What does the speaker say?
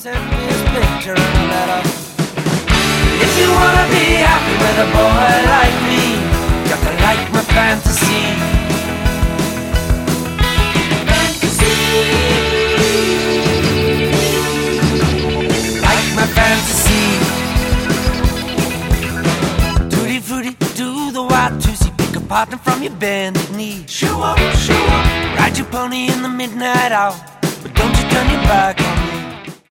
send me his picture and a letter. If you wanna be happy with a boy like me, you got to like my fantasy. Like my fantasy. Tutti frutti, do the wild twosy, pick a partner from your bended knee. Show up, ride your pony in the midnight hour, but don't you turn your back on